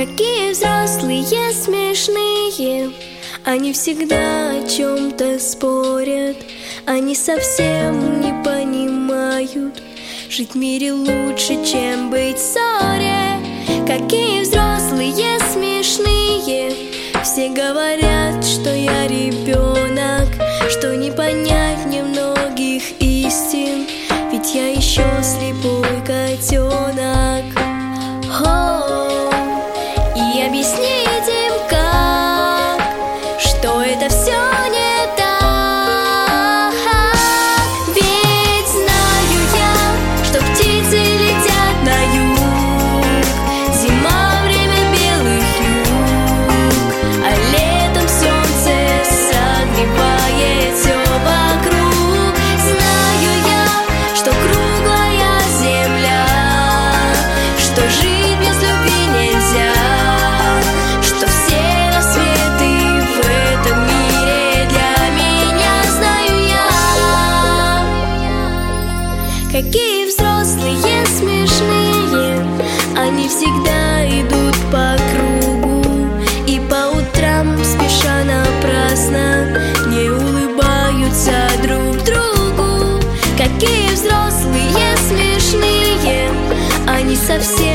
Какие взрослые смешные, они всегда о чем-то спорят, они совсем не понимают, жить в мире лучше, чем быть в ссоре. Какие взрослые смешные, все говорят, что я ребенок, что не понять мне многих истин, ведь я еще слепой котенок. И объяснить им как, что это все не так. Ведь знаю я, что птицы летят на юг, зима — время белых юг, а летом солнце согревает все вокруг. Знаю я, что круглая земля, что жить без любви нельзя, что все рассветы в этом мире для меня. Знаю я. Какие взрослые смешные, они всегда идут по кругу, и по утрам, спеша напрасно, не улыбаются друг другу. Какие взрослые смешные, они совсем